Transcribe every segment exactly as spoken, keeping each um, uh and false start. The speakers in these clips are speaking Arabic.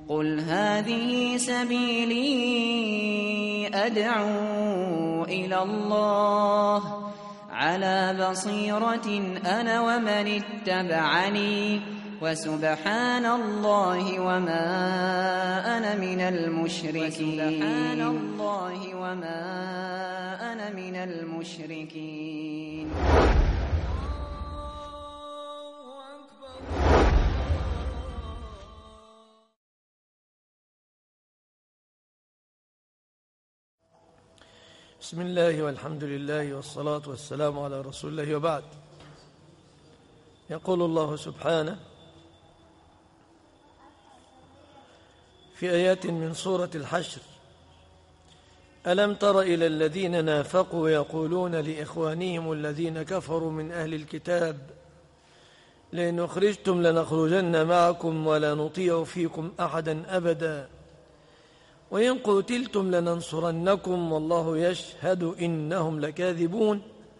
قل هذه سبيلي أدعو إلى الله على بصيرة أنا ومن اتبعني وسبحان الله وما أنا من المشركين وسبحان الله وما أنا من المشركين. بسم الله والحمد لله والصلاة والسلام على رسول الله وبعد. يقول الله سبحانه في آيات من سورة الحشر: ألم تر إلى الذين نافقوا يقولون لإخوانهم الذين كفروا من أهل الكتاب لئن أخرجتم لنخرجن معكم ولا نطيع فيكم أحدا أبدا وإن قتلتم لننصرنكم والله يشهد إنهم لكاذبون.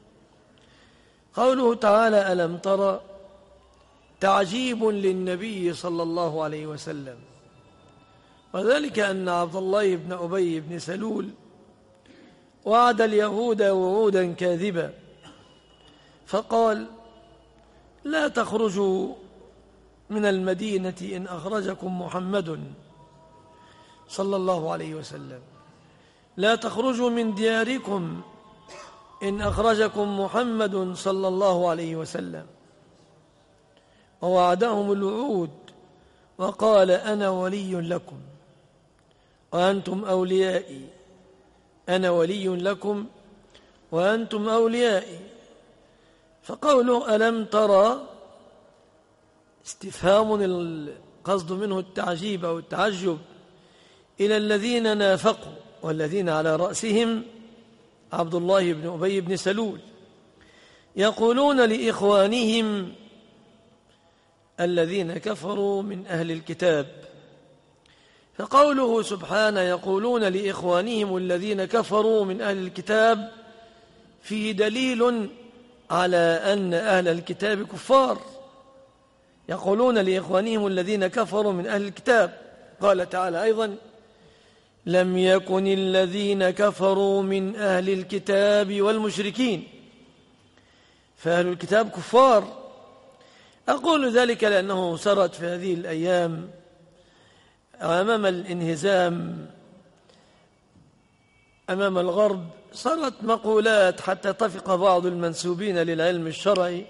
قوله تعالى ألم تر تعجيب للنبي صلى الله عليه وسلم، وذلك أن عبد الله بن أبي بن سلول وعد اليهود وعودا كاذبا، فقال: لا تخرجوا من المدينة إن أخرجكم محمد صلى الله عليه وسلم، لا تخرجوا من دياركم إن أخرجكم محمد صلى الله عليه وسلم، ووعدهم الوعود وقال: أنا ولي لكم وأنتم أوليائي، أنا ولي لكم وأنتم أوليائي. فقوله ألم ترى استفهام القصد منه التعجيب أو التعجب إلى الذين نافقوا، والذين على رأسهم عبد الله بن أبي بن سلول، يقولون لإخوانهم الذين كفروا من أهل الكتاب. فقوله سبحانه يقولون لإخوانهم الذين كفروا من أهل الكتاب فيه دليل على أن أهل الكتاب كفار، يقولون لإخوانهم الذين كفروا من أهل الكتاب. قال تعالى أيضا: لم يكن الذين كفروا من أهل الكتاب والمشركين، فأهل الكتاب كفار. أقول ذلك لأنه سرت في هذه الأيام أمام الانهزام أمام الغرب، صارت مقولات حتى طفق بعض المنسوبين للعلم الشرعي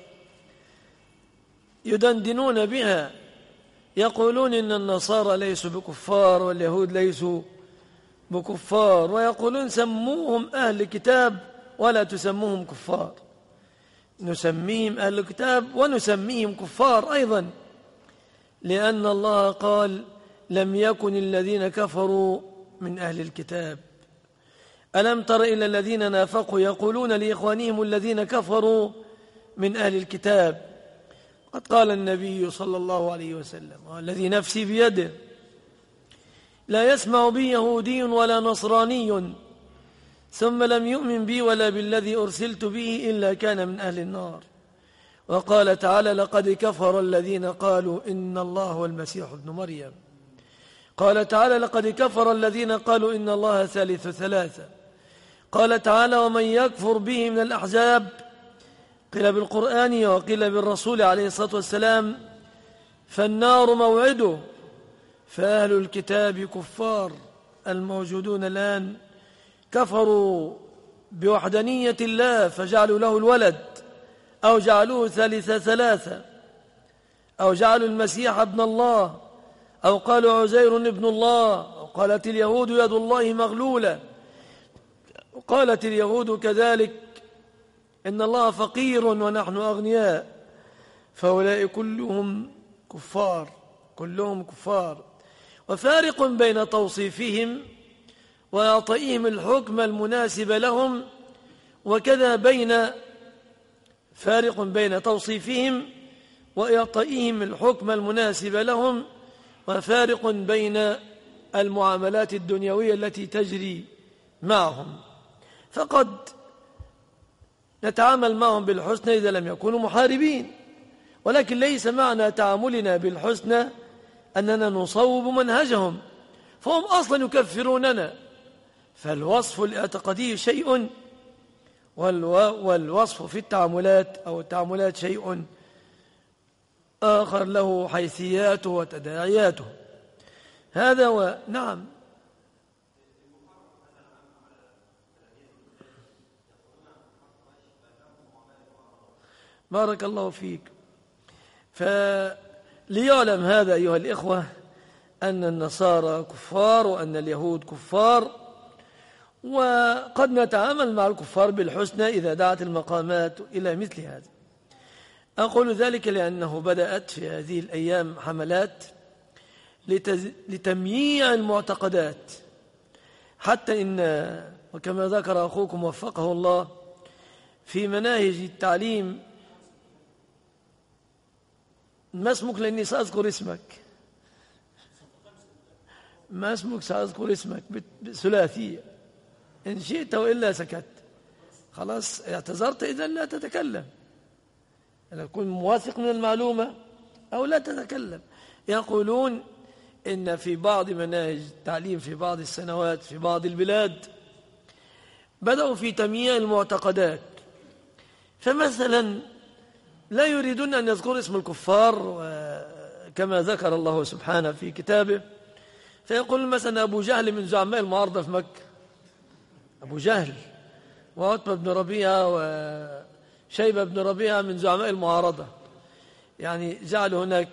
يدندنون بها، يقولون إن النصارى ليسوا بكفار واليهود ليسوا بكفار، ويقولون سموهم أهل كتاب ولا تسموهم كفار، نسميهم أهل الكتاب ونسميهم كفار أيضا، لأن الله قال: لم يكن الذين كفروا من أهل الكتاب. ألم تر إلى الذين نافقوا يقولون لإخوانهم الذين كفروا من أهل الكتاب. قد قال النبي صلى الله عليه وسلم: والذي نفسي بيده لا يسمع بي يهودي ولا نصراني ثم لم يؤمن بي ولا بالذي أرسلت به إلا كان من أهل النار. وقال تعالى: لقد كفر الذين قالوا إن الله هو المسيح ابن مريم. قال تعالى: لقد كفر الذين قالوا إن الله ثالث ثلاثة. قال تعالى: ومن يكفر به من الأحزاب، قيل بالقرآن وقيل بالرسول عليه الصلاة والسلام، فالنار موعده. فأهل الكتاب كفار الموجودون الآن كفروا بوحدانية الله فجعلوا له الولد، أو جعلوه ثالث ثلاثة، أو جعلوا المسيح ابن الله، أو قالوا عزير ابن الله، أو قالت اليهود يد الله مغلولة، وقالت اليهود كذلك إن الله فقير ونحن أغنياء. فهؤلاء كلهم كفار، كلهم كفار. وفارق بين توصيفهم وإعطائهم الحكم المناسب لهم، وكذا بين فارق بين توصيفهم وإعطائهم الحكم المناسب لهم، وفارق بين المعاملات الدنيوية التي تجري معهم. فقد نتعامل معهم بالحسنى إذا لم يكونوا محاربين، ولكن ليس معنى تعاملنا بالحسنى أننا نصوب منهجهم، فهم أصلا يكفروننا. فالوصف الاعتقادي شيء، والوصف في التعاملات أو التعاملات شيء آخر له حيثياته وتداعياته. هذا و... نعم. بارك الله فيك. فليعلم هذا أيها الإخوة أن النصارى كفار وأن اليهود كفار، وقد نتعامل مع الكفار بالحسنى إذا دعت المقامات إلى مثل هذا. أقول ذلك لأنه بدأت في هذه الأيام حملات لتز... لتمييع المعتقدات، حتى إن وكما ذكر أخوكم وفقه الله في مناهج التعليم. ما اسمك؟ لأني سأذكر اسمك. ما اسمك؟ سأذكر اسمك بثلاثية إن شئت وإلا سكت. خلاص اعتذرت، إذن لا تتكلم، تكون موافق من المعلومة أو لا تتكلم. يقولون إن في بعض مناهج التعليم في بعض السنوات في بعض البلاد بدأوا في تمييع المعتقدات، فمثلا لا يريدون أن يذكروا اسم الكفار كما ذكر الله سبحانه في كتابه، فيقول مثلا أبو جهل من زعماء المعارضة في مكة، أبو جهل وعتبة بن ربيعة وشيبة بن ربيعة من زعماء المعارضة. يعني جعل هناك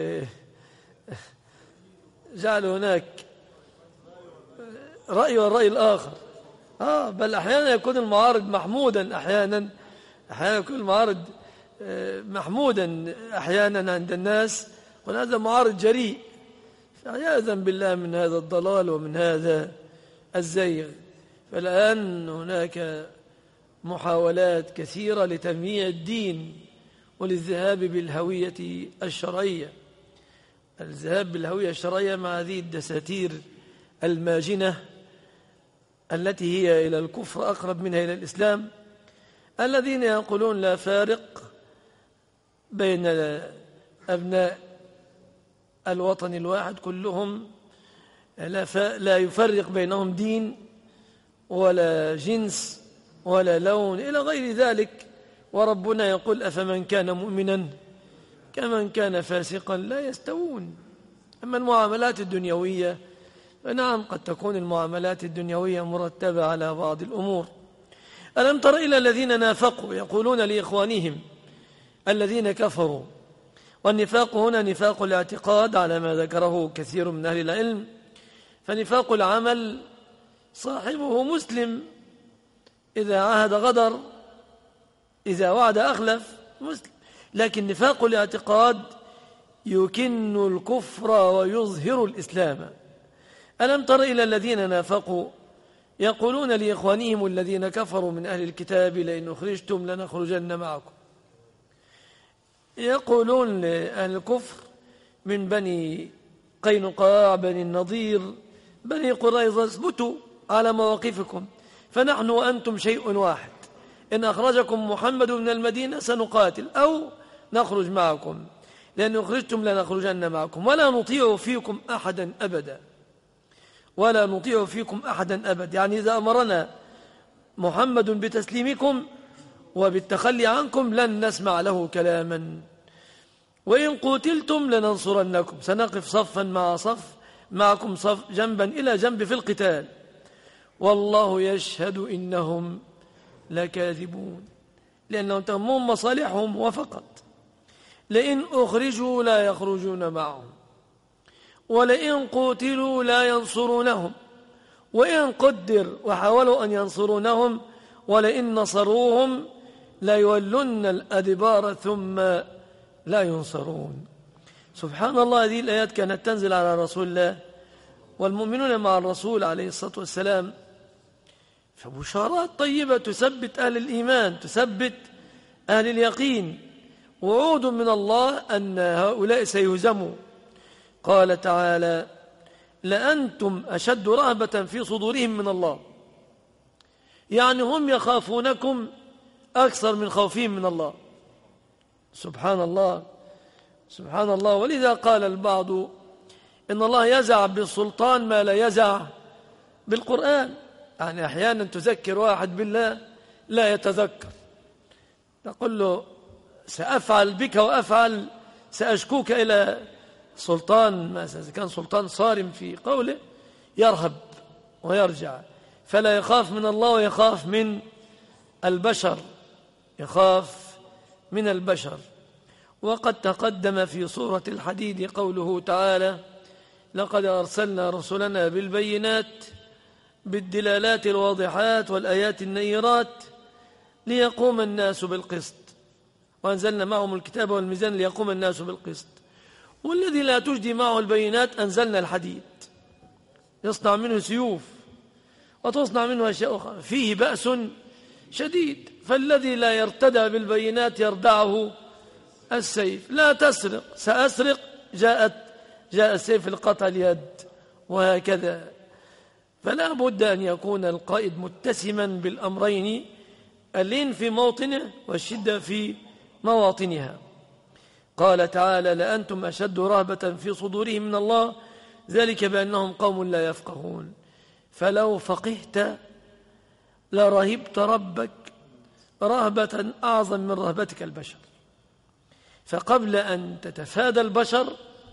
جعل هناك رأي والرأي الآخر. آه بل أحيانا يكون المعارض محمودا، أحيانا أحيانا يكون المعارض محمودا أحيانا عند الناس، وهذا معارض جريء. فعياذا بالله من هذا الضلال ومن هذا الزيغ. فالآن هناك محاولات كثيرة لتمييع الدين وللذهاب بالهوية الشرعية، الذهاب بالهوية الشرعية مع هذه الدساتير الماجنة التي هي إلى الكفر أقرب منها إلى الإسلام، الذين يقولون لا فارق بين أبناء الوطن الواحد كلهم، لا, لا يفرق بينهم دين ولا جنس ولا لون إلى غير ذلك. وربنا يقول أفمن كان مؤمنا كمن كان فاسقا لا يستوون. أما المعاملات الدنيوية فنعم قد تكون المعاملات الدنيوية مرتبة على بعض الأمور. ألم تر إلى الذين نافقوا يقولون لإخوانهم الذين كفروا، والنفاق هنا نفاق الاعتقاد على ما ذكره كثير من أهل العلم، فنفاق العمل صاحبه مسلم، إذا عهد غدر، إذا وعد أخلف، مسلم. لكن نفاق الاعتقاد يكن الكفر ويظهر الإسلام. ألم تر إلى الذين نافقوا يقولون لإخوانهم الذين كفروا من أهل الكتاب لئن أخرجتم لنخرجن معكم. يقولون لأهل الكفر من بني قينقاع، بني النضير، بني قريظة اثبتوا على مواقفكم، فنحن وأنتم شيء واحد، إن أخرجكم محمد من المدينة سنقاتل أو نخرج معكم، لأن أخرجتم لنخرجن معكم ولا نطيع فيكم أحدا أبدا، ولا نطيع فيكم أحدا أبدا. يعني إذا أمرنا محمد بتسليمكم وبالتخلي عنكم لن نسمع له كلاما، وإن قتلتم لننصرنكم، سنقف صفا مع صف معكم صف جنبا إلى جنب في القتال، والله يشهد إنهم لكاذبون، لأنهم تهمهم مصالحهم وفقط. لئن أخرجوا لا يخرجون معهم، ولئن قتلوا لا ينصرونهم، وإن قدر وحاولوا أن ينصرونهم ولئن نصروهم لا يولن الأدبار ثم لا ينصرون. سبحان الله، هذه الآيات كانت تنزل على رسول الله والمؤمنون مع الرسول عليه الصلاة والسلام، فبشارات طيبة تثبت أهل الإيمان، تثبت أهل اليقين، وعود من الله أن هؤلاء سيهزموا. قال تعالى لأنتم أشد رهبة في صدورهم من الله، يعني هم يخافونكم أكثر من خوفهم من الله. سبحان الله سبحان الله. ولذا قال البعض إن الله يزع بالسلطان ما لا يزع بالقرآن. يعني أحيانا تذكر واحد بالله لا يتذكر، تقول له سأفعل بك وأفعل، سأشكوك إلى سلطان، ما كان سلطان صارم في قوله، يرهب ويرجع، فلا يخاف من الله ويخاف من البشر، يخاف من البشر. وقد تقدم في سورة الحديد قوله تعالى: لقد أرسلنا رسلنا بالبينات بالدلالات الواضحات والآيات النيرات ليقوم الناس بالقسط، وأنزلنا معهم الكتاب والميزان ليقوم الناس بالقسط. والذي لا تجدي معه البينات أنزلنا الحديد يصنع منه سيوف وتصنع منه أشياء أخرى فيه بأس شديد، فالذي لا يرتدى بالبينات يردعه السيف. لا تسرق، سأسرق، جاءت جاء السيف لقطع اليد، وهكذا. فلا بد أن يكون القائد متسما بالأمرين، اللين في موطنه والشدة في مواطنها. قال تعالى: لأنتم أشد رهبة في صدورهم من الله ذلك بأنهم قوم لا يفقهون. فلو فقهت لرهبت ربك رهبة أعظم من رهبتك البشر. فقبل أن تتفادى البشر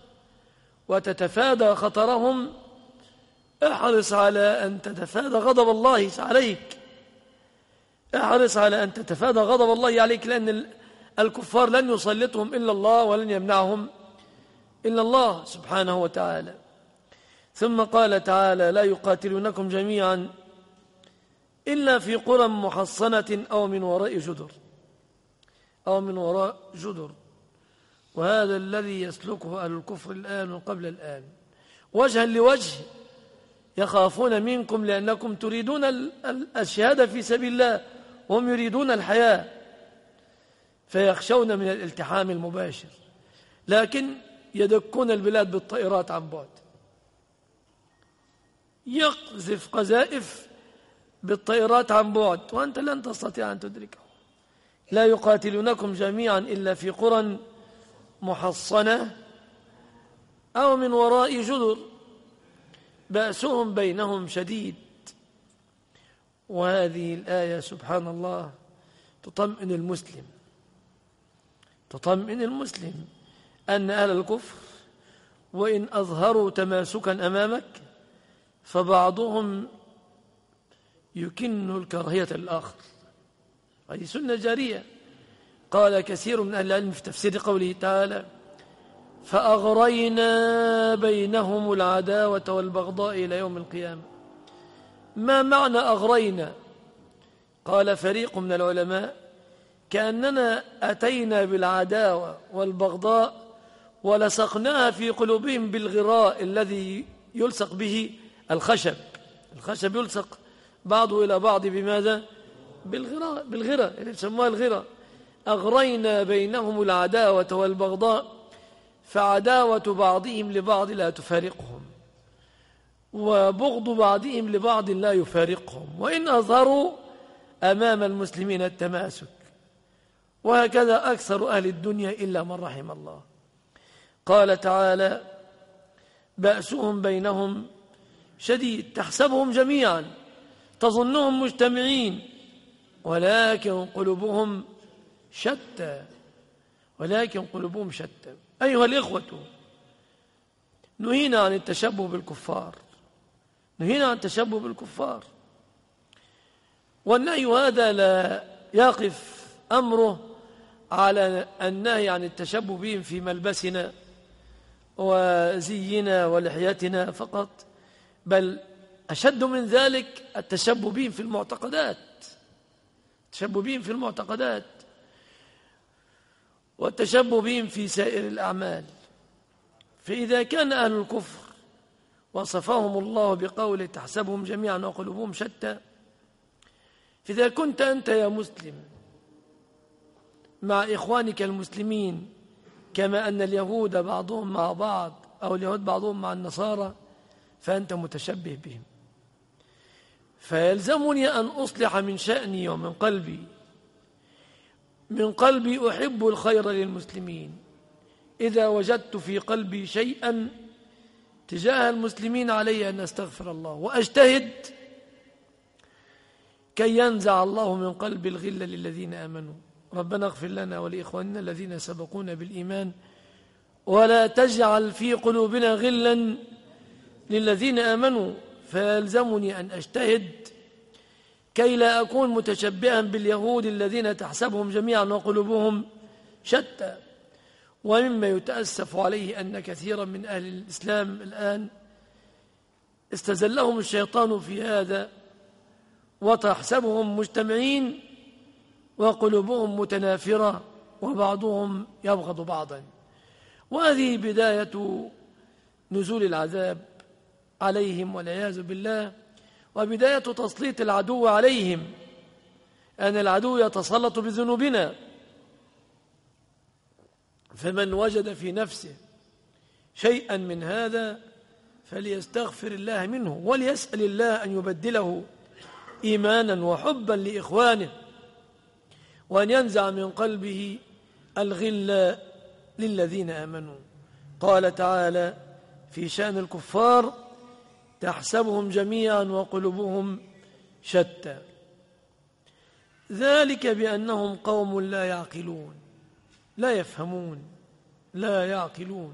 وتتفادى خطرهم احرص على أن تتفادى غضب الله عليك، احرص على أن تتفادى غضب الله عليك، لأن الكفار لن يسلطهم إلا الله ولن يمنعهم إلا الله سبحانه وتعالى. ثم قال تعالى: لا يقاتلونكم جميعا إلا في قرى محصنة أو من وراء جدر أو من وراء جدر. وهذا الذي يسلكه أهل الكفر الآن وقبل الآن، وجها لوجه، يخافون منكم لأنكم تريدون الشهادة في سبيل الله وهم يريدون الحياة، فيخشون من الالتحام المباشر، لكن يدكون البلاد بالطائرات عن بعد، يقذف قذائف بالطائرات عن بعد وأنت لن تستطيع أن تدركه. لا يقاتلونكم جميعا إلا في قرى محصنة أو من وراء جدر بأسهم بينهم شديد. وهذه الآية سبحان الله تطمئن المسلم، تطمئن المسلم أن أهل الكفر وإن أظهروا تماسكا أمامك فبعضهم يكن الكراهية الآخر. هذه سنة جارية. قال كثير من أهل العلم في تفسير قوله تعالى: فأغرينا بينهم العداوة والبغضاء إلى يوم القيامة. ما معنى أغرينا؟ قال فريق من العلماء: كأننا أتينا بالعداوة والبغضاء ولصقناها في قلوبهم بالغراء الذي يلصق به الخشب. الخشب يلصق بعضه إلى بعض بماذا؟ بالغراء، بالغراء اللي يسموها الغراء. أغرينا بينهم العداوة والبغضاء، فعداوة بعضهم لبعض لا تفارقهم، وبغض بعضهم لبعض لا يفارقهم، وإن أظهروا أمام المسلمين التماسك. وهكذا أكثر أهل الدنيا إلا من رحم الله. قال تعالى: بأسهم بينهم شديد، تحسبهم جميعا، تظنهم مجتمعين، ولكن قلوبهم شتى، ولكن قلوبهم شتى. أيها الإخوة، نهينا عن التشبه بالكفار، نهينا عن التشبه بالكفار، والنهي هذا لا يقف أمره على النهي عن التشبه بهم في ملبسنا وزينا ولحيتنا فقط، بل أشد من ذلك التشبه بهم في المعتقدات، التشبه بهم في المعتقدات والتشبه بهم في سائر الأعمال. فإذا كان أهل الكفر وصفهم الله بقوله: تحسبهم جميعا وقلوبهم شتى، فإذا كنت أنت يا مسلم مع إخوانك المسلمين كما أن اليهود بعضهم مع بعض أو اليهود بعضهم مع النصارى، فأنت متشبه بهم. فيلزمني أن أصلح من شأني ومن قلبي، من قلبي أحب الخير للمسلمين. إذا وجدت في قلبي شيئا تجاه المسلمين علي أن أستغفر الله وأجتهد كي ينزع الله من قلب الغل للذين آمنوا. ربنا اغفر لنا ولإخواننا الذين سبقونا بالإيمان ولا تجعل في قلوبنا غلا للذين آمنوا. فيلزمني أن أجتهد كي لا أكون متشبها باليهود الذين تحسبهم جميعا وقلوبهم شتى. ومما يتأسف عليه أن كثيرا من أهل الإسلام الآن استزلهم الشيطان في هذا، وتحسبهم مجتمعين وقلوبهم متنافرة وبعضهم يبغض بعضا. وهذه بداية نزول العذاب عليهم والعياذ بالله، وبداية تسليط العدو عليهم، أن العدو يتسلط بذنوبنا. فمن وجد في نفسه شيئا من هذا فليستغفر الله منه وليسأل الله أن يبدله إيمانا وحبا لإخوانه، وأن ينزع من قلبه الغل للذين آمنوا. قال تعالى في شأن الكفار: تحسبهم جميعا وقلوبهم شتى، ذلك بأنهم قوم لا يعقلون، لا يفهمون، لا يعقلون.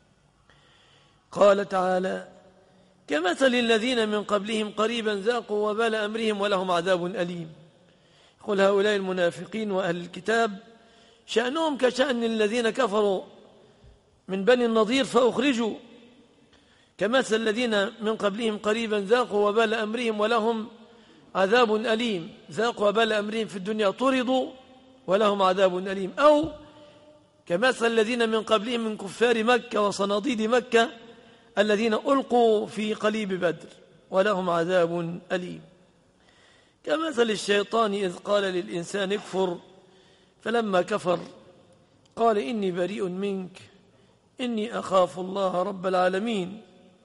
قال تعالى: كمثل الذين من قبلهم قريبا ذاقوا وبال أمرهم ولهم عذاب أليم. قل هؤلاء المنافقين وأهل الكتاب شأنهم كشأن الذين كفروا من بني النضير فأخرجوا. كمثل الذين من قبلهم قريبا ذاقوا وبال أمرهم ولهم عذاب أليم. ذاقوا وبال أمرهم في الدنيا طردوا ولهم عذاب أليم. أو كمثل الذين من قبلهم من كفار مكة وصناديد مكة الذين ألقوا في قليب بدر ولهم عذاب أليم. كمثل الشيطان إذ قال للإنسان اكفر فلما كفر قال إني بريء منك إني أخاف الله رب العالمين.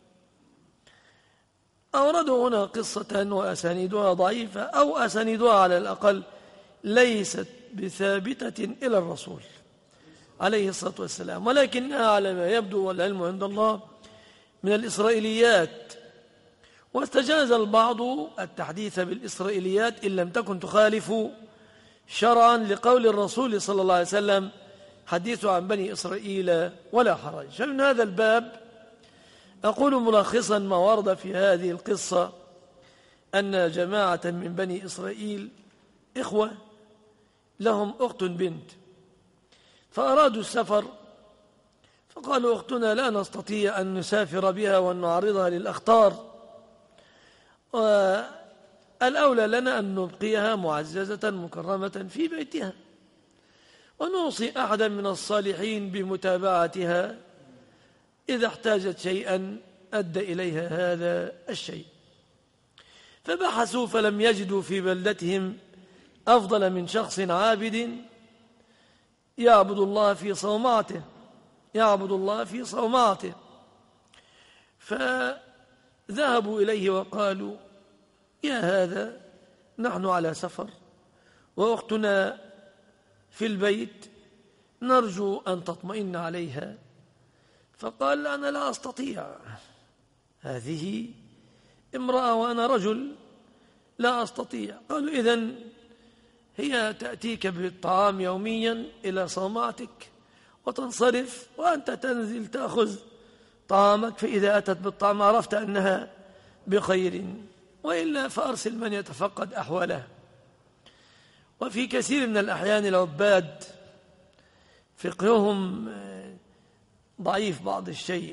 أوردوا هنا قصة وأسانيدها ضعيفة، أو أسانيدها على الأقل ليست بثابتة إلى الرسول عليه الصلاة والسلام، ولكنها على ما يبدو والعلم عند الله من الإسرائيليات. واستجاز البعض التحديث بالإسرائيليات إن لم تكن تخالف شرعا لقول الرسول صلى الله عليه وسلم: حديثوا عن بني إسرائيل ولا حرج. فمن هذا الباب أقول ملخصا ما ورد في هذه القصة أن جماعة من بني إسرائيل إخوة لهم أخت بنت، فأرادوا السفر، فقالوا: أختنا لا نستطيع أن نسافر بها وأن نعرضها للأخطار، والأولى لنا أن نبقيها معززة مكرمة في بيتها، ونوصي أحدا من الصالحين بمتابعتها إذا احتاجت شيئا أدى إليها هذا الشيء. فبحثوا فلم يجدوا في بلدتهم أفضل من شخص عابد يعبد الله في صومعته يعبد الله في صومعته فذهبوا إليه وقالوا: يا هذا نحن على سفر وأختنا في البيت، نرجو أن تطمئن عليها. فقال: أنا لا أستطيع، هذه امرأة وأنا رجل، لا أستطيع. قالوا: إذن هي تأتيك بالطعام يوميا إلى صومعتك وتنصرف، وأنت تنزل تأخذ طعامك، فإذا أتت بالطعام عرفت أنها بخير، وإلا فأرسل من يتفقد أحوالها. وفي كثير من الأحيان العباد فقههم ضعيف بعض الشيء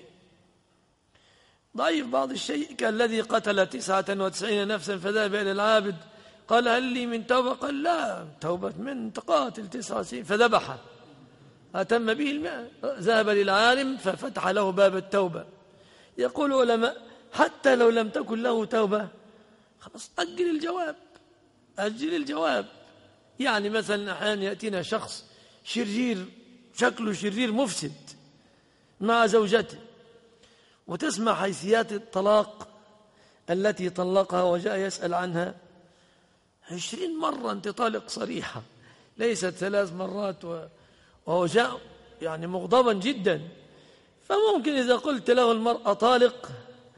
ضعيف بعض الشيء كالذي قتل تسعة وتسعين نفسا فذهب إلى العابد قال: هل لي من توبة؟ قال: لا، توبة من تقاتل تسعة وتسعين، فذبح أتم به الماء. ذهب للعالم ففتح له باب التوبة. يقول العلماء: حتى لو لم تكن له توبة خلاص أجل الجواب أجل الجواب يعني مثلا أحيانا يأتينا شخص شرير، شكله شرير مفسد مع زوجته، وتسمع حيثيات الطلاق التي طلقها وجاء يسأل عنها عشرين مرة: أنت طالق صريحة، ليست ثلاث مرات. وهو جاء يعني مغضبا جدا، فممكن إذا قلت له المرأة طالق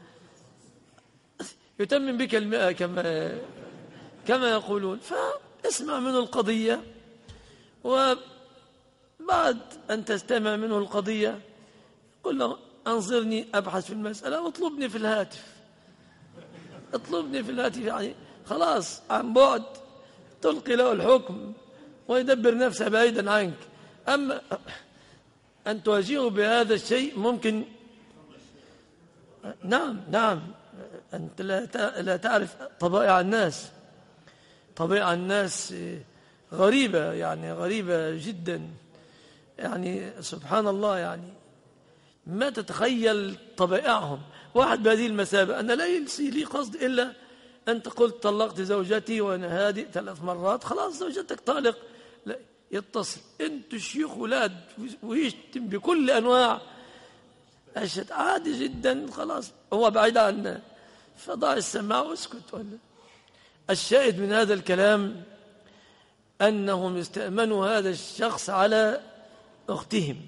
يتمم بك المئة كما كما يقولون. فاسمع منه القضية، وبعد أن تستمع منه القضية قل له أنظرني أبحث في المسألة واطلبني في الهاتف، اطلبني في الهاتف، يعني خلاص عن بعد تلقي له الحكم ويدبر نفسه بعيدا عنك. أما أن تواجهه بهذا الشيء ممكن، نعم نعم، أنت لا تعرف طبائع الناس، طبائع الناس غريبة، يعني غريبة جدا، يعني سبحان الله، يعني ما تتخيل طبائعهم. واحد بهذه المثابة أنا لا يلسي لي قصد إلا أنت قلت طلقت زوجتي وأنا هادئ ثلاث مرات، خلاص زوجتك طالق، لا يتصل أنت شيوخ ولاد ويشتم بكل أنواع أشد، عادي جدا، خلاص هو بعيد عنا، فضع السماع واسكت. ولا الشاهد من هذا الكلام أنهم استأمنوا هذا الشخص على أختهم،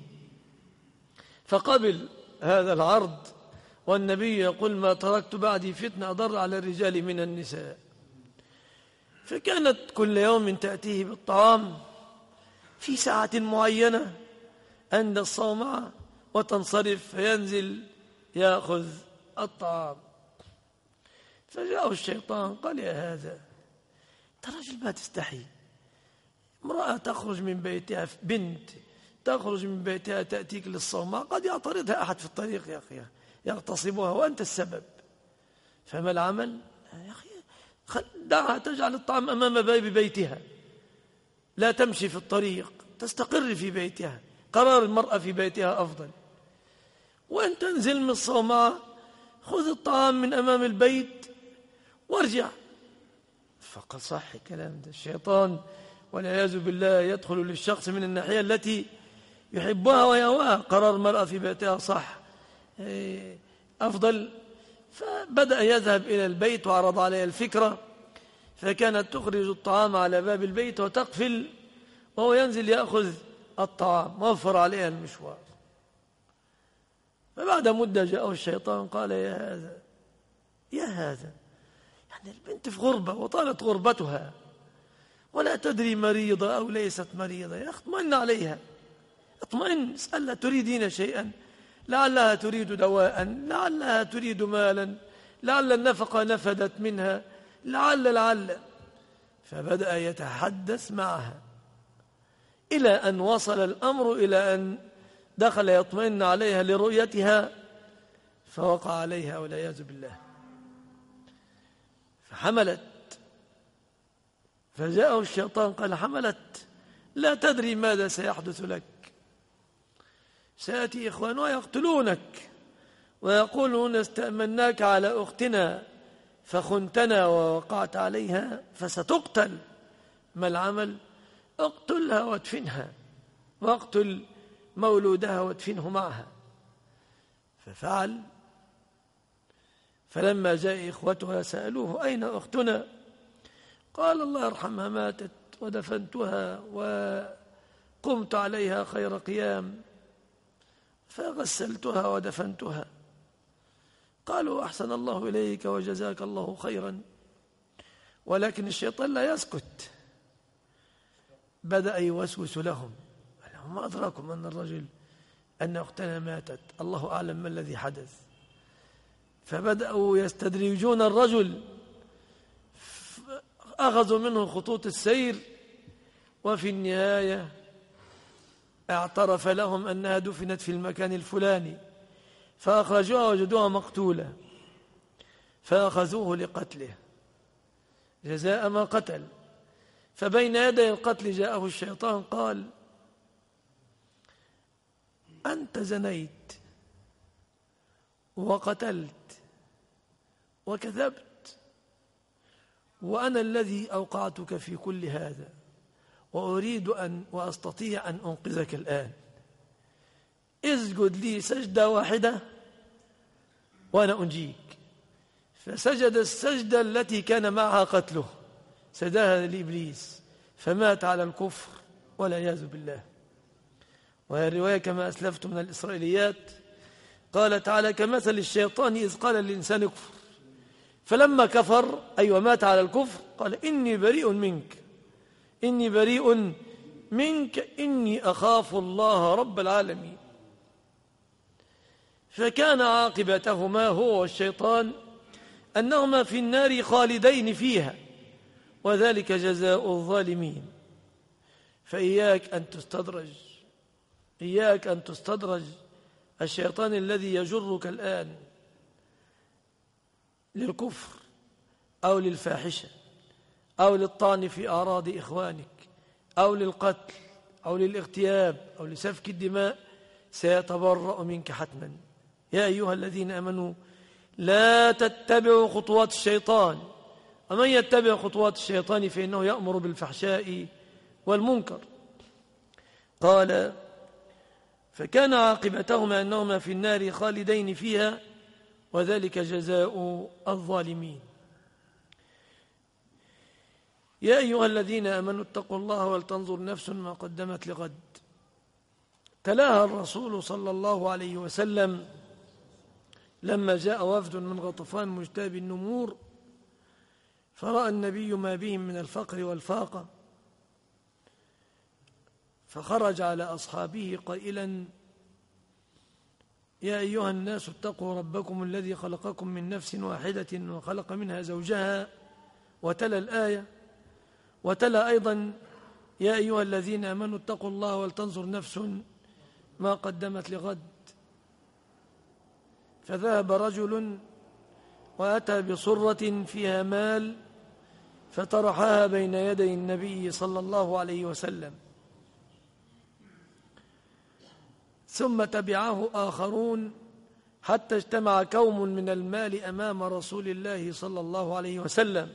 فقبل هذا العرض، والنبي يقول ما تركت بعدي فتنة أضر على الرجال من النساء. فكانت كل يوم تأتيه بالطعام في ساعة معينة عند الصومعة وتنصرف، فينزل يأخذ الطعام. فجاءه الشيطان قال يا هذا ترجل ما تستحي، امرأة تخرج من بيتها، بنت تخرج من بيتها تأتيك للصومعة، قد يعترضها أحد في الطريق يا أخي يغتصبها وأنت السبب، فما العمل يا أخي؟ دعها تجعل الطعام أمام باب بيتها، لا تمشي في الطريق، تستقر في بيتها، قرار المرأة في بيتها أفضل. وأن تنزل من الصومعة خذ الطعام من أمام البيت وارجع. فقال صح كلام ده، الشيطان والعياذ بالله يدخل للشخص من الناحية التي يحبها ويهواها، قرار المرأة في بيتها صح أفضل. فبدأ يذهب إلى البيت وعرض عليها الفكرة، فكانت تخرج الطعام على باب البيت وتقفل وهو ينزل يأخذ الطعام، وفر عليها المشوار. فبعد مدة جاءه الشيطان قال يا هذا يا هذا يعني البنت في غربة وطالت غربتها ولا تدري مريضة أو ليست مريضة، يا اطمئن عليها، اطمئن، اسألها تريدين شيئا، لعلها تريد دواء، لعلها تريد مالا، لعل النفقة نفدت منها، لعل لعل. فبدأ يتحدث معها إلى أن وصل الأمر إلى أن دخل يطمئن عليها لرؤيتها، فوقع عليها والعياذ بالله، فحملت. فجاءه الشيطان قال حملت لا تدري ماذا سيحدث لك، سيأتي إخوانها يقتلونك ويقولون استأمناك على أختنا فخنتنا ووقعت عليها فستقتل، ما العمل؟ اقتلها وادفنها، واقتل مولودها وادفنه معها. ففعل. فلما جاء إخوتها سألوه أين أختنا؟ قال الله يرحمها ماتت ودفنتها وقمت عليها خير قيام فغسلتها ودفنتها. قالوا أحسن الله إليك وجزاك الله خيرا. ولكن الشيطان لا يسكت، بدأ يوسوس لهم، ما أدراكم أن الرجل أن أختنا ماتت، الله أعلم ما الذي حدث. فبدأوا يستدرجون الرجل، أخذوا منه خطوط السير، وفي النهاية اعترف لهم أنها دفنت في المكان الفلاني، فأخرجوها وجدوها مقتولة، فأخذوه لقتله جزاء ما قتل. فبين يدي القتل جاءه الشيطان قال أنت زنيت وقتلت وكذبت، وأنا الذي أوقعتك في كل هذا، وأريد أن وأستطيع أن أنقذك الآن، اسجد لي سجدة واحدة وأنا أنجيك. فسجد السجدة التي كان معها قتله، سجدها لإبليس، فمات على الكفر والعياذ بالله. وهي الرواية كما أسلفت من الإسرائيليات قال تعالى كمثل الشيطان إذ قال للإنسان اكفر فلما كفر أي ومات على الكفر قال إني بريء منك إني بريء منك إني أخاف الله رب العالمين. فكان عاقبتهما هو والشيطان أنهما في النار خالدين فيها وذلك جزاء الظالمين. فإياك أن تستدرج إياك أن تستدرج الشيطان الذي يجرك الآن للكفر أو للفاحشة أو للطعن في أعراض إخوانك أو للقتل أو للاغتياب أو لسفك الدماء، سيتبرأ منك حتما. يا أيها الذين آمنوا لا تتبعوا خطوات الشيطان ومن يتبع خطوات الشيطان فإنه يأمر بالفحشاء والمنكر. قال فكان عاقبتهما أنهما في النار خالدين فيها وذلك جزاء الظالمين. يا أيها الذين آمنوا اتقوا الله ولتنظر نفس ما قدمت لغد. تلاها الرسول صلى الله عليه وسلم لما جاء وفد من غطفان مجتاب النمور فرأى النبي ما بهم من الفقر والفاقة فخرج على أصحابه قائلا يا أيها الناس اتقوا ربكم الذي خلقكم من نفس واحدة وخلق منها زوجها وتلا الآية وتلا أيضا يا أيها الذين آمنوا اتقوا الله ولتنظر نفس ما قدمت لغد. فذهب رجل وأتى بصرة فيها مال فطرحها بين يدي النبي صلى الله عليه وسلم ثم تبعه آخرون حتى اجتمع كوم من المال أمام رسول الله صلى الله عليه وسلم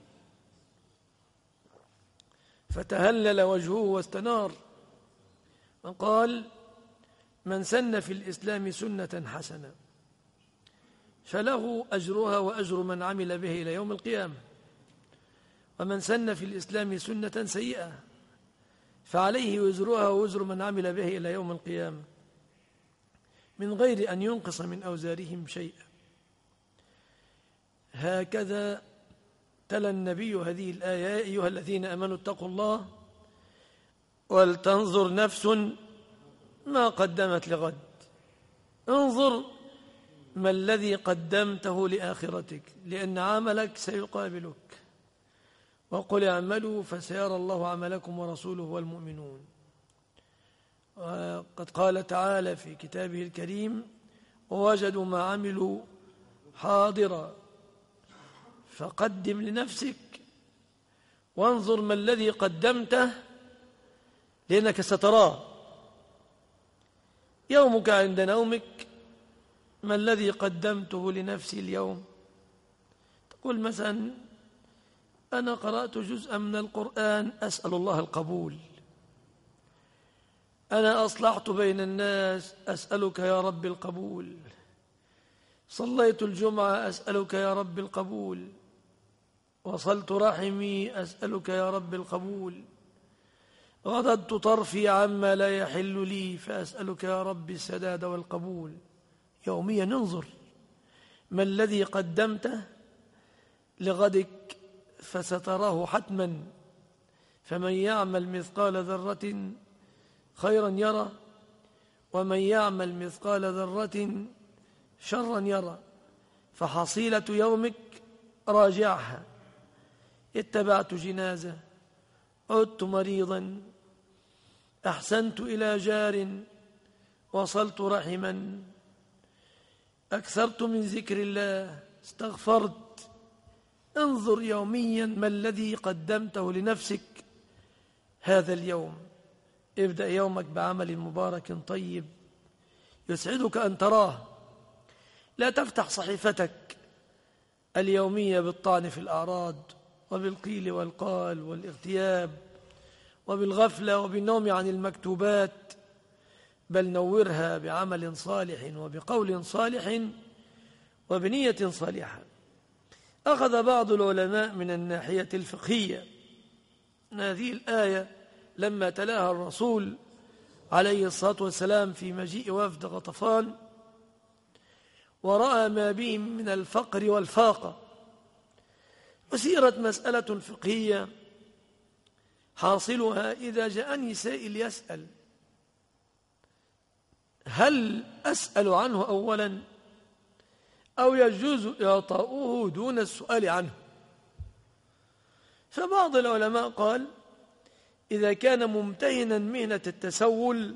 فتهلل وجهه واستنار وقال من سن في الإسلام سنة حسنة فله أجرها وأجر من عمل به إلى يوم القيامة ومن سن في الإسلام سنة سيئة فعليه وزرها ووزر من عمل به إلى يوم القيامة من غير أن ينقص من أوزارهم شيئا. هكذا تلا النبي هذه الآية يا أيها الذين آمنوا اتقوا الله ولتنظر نفس ما قدمت لغد. انظر ما الذي قدمته لآخرتك لأن عملك سيقابلك وقل اعملوا فسيرى الله عملكم ورسوله والمؤمنون. وقد قال تعالى في كتابه الكريم ووجدوا ما عملوا حاضرا فقدم لنفسك وانظر ما الذي قدمته لأنك ستراه. يومك عند نومك ما الذي قدمته لنفسي اليوم؟ تقول مثلا أنا قرأت جزءا من القرآن أسأل الله القبول. أنا أصلحت بين الناس أسألك يا رب القبول. صليت الجمعة أسألك يا رب القبول. وصلت رحمي أسألك يا رب القبول. غضضت طرفي عما لا يحل لي فأسألك يا رب السداد والقبول. يوميا ننظر ما الذي قدمته لغدك فستراه حتما. فمن يعمل مثقال ذرة خيرا يرى ومن يعمل مثقال ذرة شرا يرى. فحصيلة يومك راجعها. اتبعت جنازة عدت مريضا أحسنت إلى جار وصلت رحما أكثرت من ذكر الله استغفرت. انظر يوميا ما الذي قدمته لنفسك هذا اليوم. ابدأ يومك بعمل مبارك طيب يسعدك أن تراه. لا تفتح صحيفتك اليومية بالطعن في الأعراض وبالقيل والقال والاغتياب وبالغفلة وبالنوم عن المكتوبات بل نورها بعمل صالح وبقول صالح وبنية صالحة. أخذ بعض العلماء من الناحية الفقهية هذه الآية لما تلاها الرسول عليه الصلاة والسلام في مجيء وفد غطفان ورأى ما بهم من الفقر والفاقة. وسيرت مسألة فقهية حاصلها إذا جاءني سائل يسأل هل أسأل عنه أولا أو يجوز إعطاؤه دون السؤال عنه؟ فبعض العلماء قال إذا كان ممتهنا مهنة التسول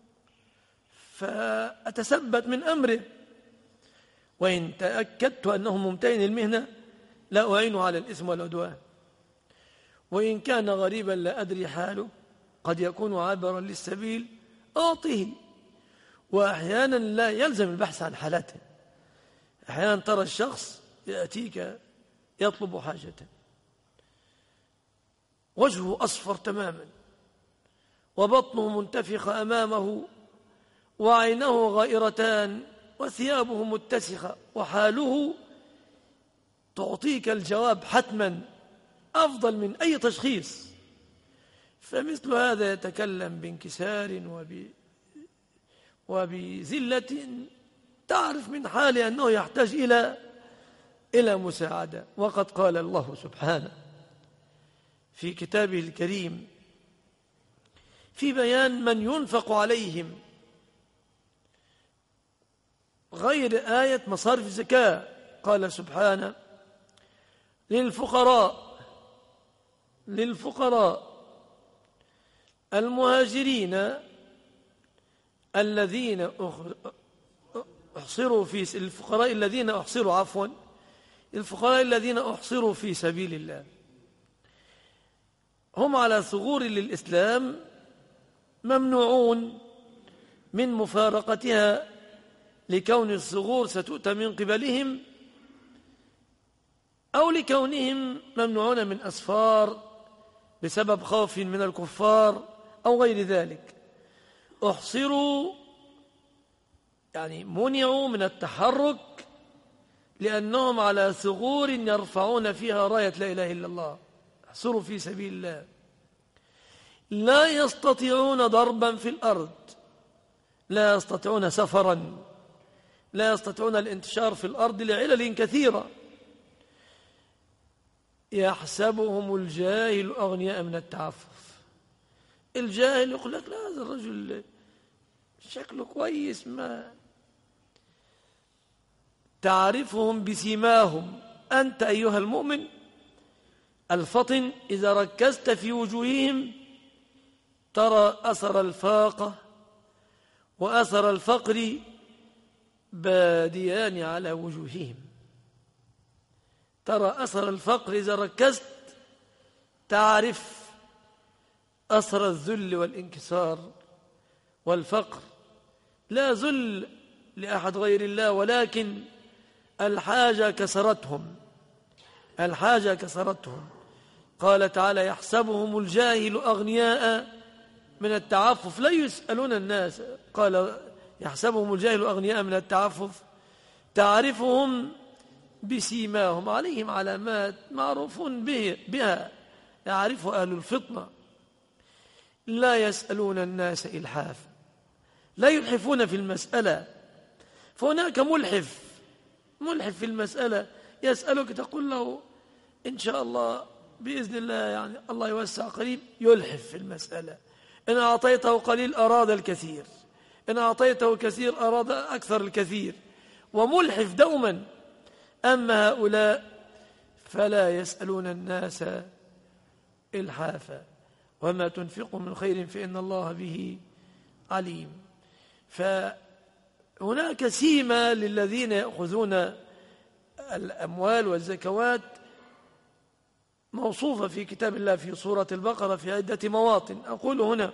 فأتثبت من أمره، وإن تأكدت أنه ممتهن المهنة لا أعينه على الإثم والعدوان، وإن كان غريبا لا أدري حاله قد يكون عابرا للسبيل أعطيه. وأحيانا لا يلزم البحث عن حالته، أحيانا ترى الشخص يأتيك يطلب حاجته وجهه أصفر تماما وبطنه منتفخة أمامه وعينه غائرتان وثيابه متسخة وحاله تعطيك الجواب حتما أفضل من أي تشخيص. فمثل هذا يتكلم بانكسار وب... وبذلة تعرف من حاله أنه يحتاج إلى إلى مساعدة. وقد قال الله سبحانه في كتابه الكريم في بيان من ينفق عليهم غير آية مصارف الزكاة، قال سبحانه للفقراء للفقراء المهاجرين الذين أحصروا في الفقراء الذين أحصروا عفوا الفقراء الذين أحصروا في سبيل الله، هم على ثغور للإسلام ممنوعون من مفارقتها لكون الثغور ستؤتى من قبلهم أو لكونهم ممنوعون من أسفار بسبب خوف من الكفار أو غير ذلك. أحصروا يعني منعوا من التحرك لأنهم على ثغور يرفعون فيها راية لا إله إلا الله، احصروا في سبيل الله، لا يستطيعون ضربا في الأرض، لا يستطيعون سفرا، لا يستطيعون الانتشار في الأرض لعلل كثيرة. يحسبهم الجاهل أغنياء من التعفف. الجاهل يقول لك لا هذا الرجل شكله كويس، ما تعرفهم بسيماهم. أنت أيها المؤمن الفطن إذا ركزت في وجوههم ترى أثر الفاقة وأثر الفقر باديان على وجوههم. ترى أثر الفقر إذا ركزت، تعرف أثر الذل والانكسار والفقر. لا ذل لأحد غير الله، ولكن الحاجة كسرتهم، الحاجة كسرتهم. قال تعالى يحسبهم الجاهل أغنياء من التعفف، لا يسألون الناس. قال يحسبهم الجاهل أغنياء من التعفف، تعرفهم بسيماهم، عليهم علامات معروفون به بها يعرفها أهل الفطنة. لا يسألون الناس إلحافا، لا يلحفون في المسألة. فهناك ملحف ملحف في المسألة يسألك تقول له إن شاء الله بإذن الله يعني الله يوسع قريب، يلحف في المسألة. إن أعطيته قليل أراد الكثير، إن أعطيته كثير أراد أكثر الكثير، وملحف دوما. أما هؤلاء فلا يسألون الناس إلحافا، وما تنفقوا من خير فإن الله به عليم. فهناك سيما للذين يأخذون الأموال والزكوات موصوفة في كتاب الله في سورة البقرة في عدة مواطن. أقول هنا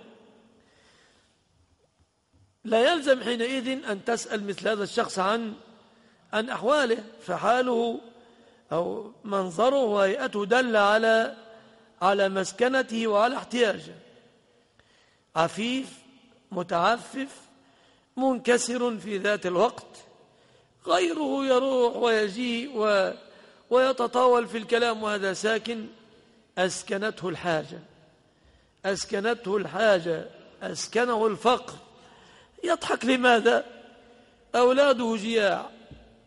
لا يلزم حينئذ أن تسأل مثل هذا الشخص عن عن أحواله، فحاله أو منظره وهيئته دل على على مسكنته وعلى احتياجه. عفيف متعفف منكسر في ذات الوقت، غيره يروح ويجيء و ويتطاول في الكلام وهذا ساكن. أسكنته الحاجة أسكنته الحاجة أسكنه الفقر. يضحك لماذا؟ أولاده جياع،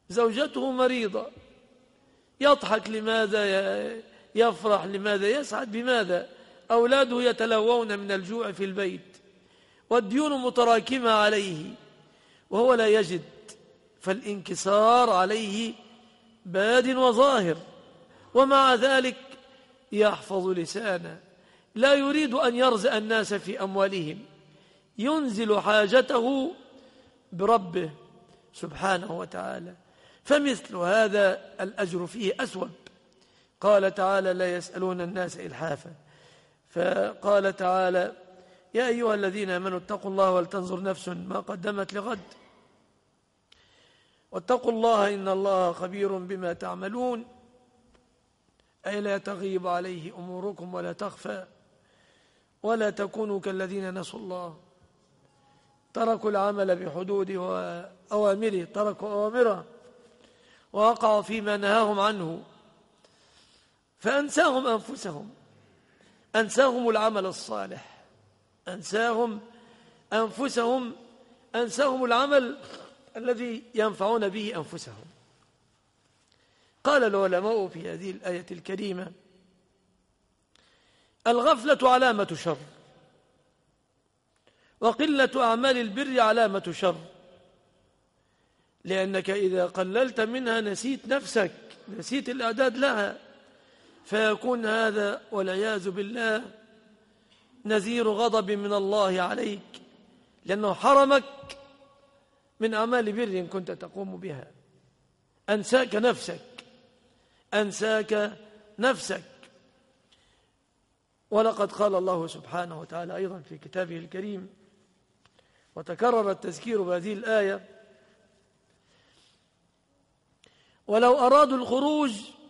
زوجته مريضة، يضحك لماذا؟ يفرح لماذا؟ يسعد بماذا؟ أولاده يتلوون من الجوع في البيت، والديون متراكمة عليه وهو لا يجد، فالانكسار عليه باد وظاهر، ومع ذلك يحفظ لسانه، لا يريد أن يرزق الناس في أموالهم، ينزل حاجته بربه سبحانه وتعالى. فمثل هذا الأجر فيه أسوب. قال تعالى: لا يسألون الناس إلحافا. فقال تعالى: يا أيها الذين آمنوا اتقوا الله ولتنظر نفس ما قدمت لغد واتقوا الله إن الله خبير بما تعملون، أي لا تغيب عليه أموركم ولا تخفى، ولا تكونوا كالذين نسوا الله، تركوا العمل بحدوده وأوامره، تركوا أوامره ووقعوا فيما نهاهم عنه، فأنساهم أنفسهم، أنساهم العمل الصالح، أنساهم أنفسهم، أنساهم العمل الذي ينفعون به أنفسهم. قال العلماء في هذه الآية الكريمة: الغفلة علامة شر، وقلة أعمال البر علامة شر، لأنك إذا قللت منها نسيت نفسك، نسيت الإعداد لها، فيكون هذا والعياذ بالله نذير غضب من الله عليك، لأنه حرمك من أعمال بر كنت تقوم بها. أنساك نفسك، أنساك نفسك. ولقد قال الله سبحانه وتعالى أيضا في كتابه الكريم، وتكرر التذكير بهذه الآية: ولو أرادوا الخروج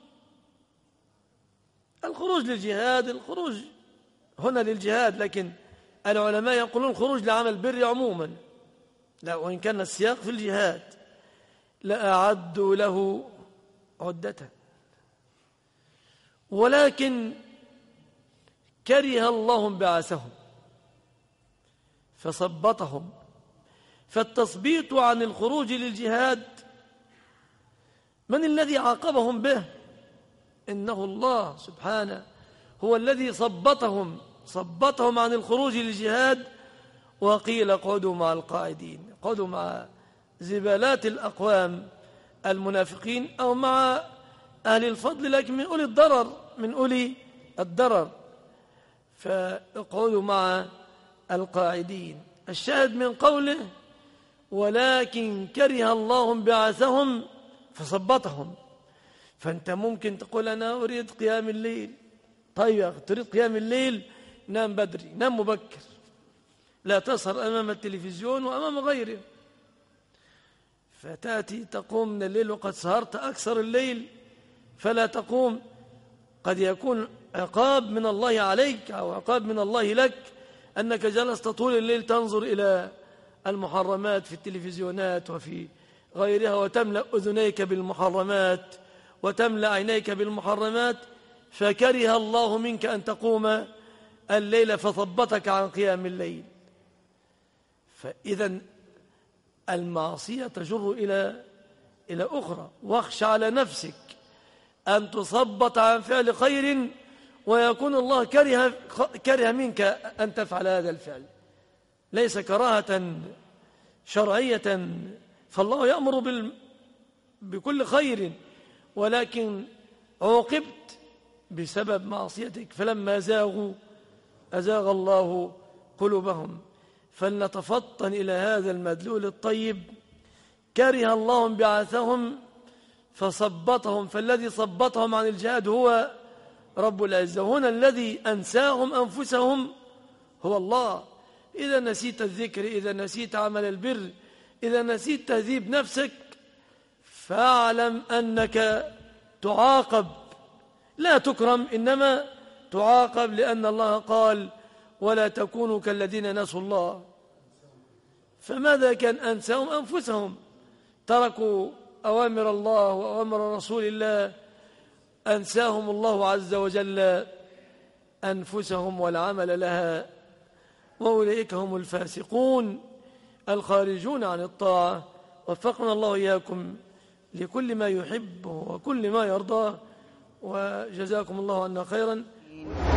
الخروج للجهاد، الخروج هنا للجهاد، لكن العلماء يقولون خروج لعمل البر عموما، لا، وإن كان السياق في الجهاد، لأعدوا له عدة، ولكن كره الله بعثهم فثبطهم. فالتثبيط عن الخروج للجهاد من الذي عاقبهم به؟ إنه الله سبحانه هو الذي ثبطهم ثبطهم عن الخروج للجهاد. وقيل اقعدوا مع القاعدين، اقعدوا مع زبالات الأقوام المنافقين، أو مع أهل الفضل لكن من أولي الضرر، من أولي الضرر، فاقعدوا مع القاعدين. الشاهد من قوله: ولكن كره الله بعثهم فثبطهم. فأنت ممكن تقول: أنا أريد قيام الليل. طيب يا أخي، تريد قيام الليل، نام بدري، نام مبكر، لا تسهر أمام التلفزيون وأمام غيره. فتأتي تقوم من الليل وقد سهرت أكثر الليل فلا تقوم، قد يكون عقاب من الله عليك أو عقاب من الله لك، أنك جلست طول الليل تنظر إلى المحرمات في التلفزيونات وفي غيرها، وتملأ أذنيك بالمحرمات وتملأ عينيك بالمحرمات، فكره الله منك أن تقوم الليل فثبتك عن قيام الليل. فإذا المعصية تجر إلى إلى أخرى. واخش على نفسك أن تثبط عن فعل خير ويكون الله كره كره منك أن تفعل هذا الفعل، ليس كراهة شرعية، فالله يأمر بال بكل خير، ولكن عوقبت بسبب معصيتك. فلما زاغوا أزاغ الله قلوبهم. فلنتفطن إلى هذا المدلول الطيب: كره الله بعثهم فثبطهم، فالذي ثبطهم عن الجهاد هو رب العزة. هنا الذي أنساهم أنفسهم هو الله. إذا نسيت الذكر، إذا نسيت عمل البر، إذا نسيت تهذيب نفسك، فاعلم أنك تعاقب، لا تكرم، إنما تعاقب، لأن الله قال: ولا تكونوا كالذين نسوا الله. فماذا كان؟ أنساهم أنفسهم، تركوا أوامر الله وأوامر رسول الله، أنساهم الله عز وجل أنفسهم والعمل لها، وأولئك هم الفاسقون الخارجون عن الطاعة. وفقنا الله إياكم لكل ما يحبه وكل ما يرضاه. وجزاكم الله عنا خيرا.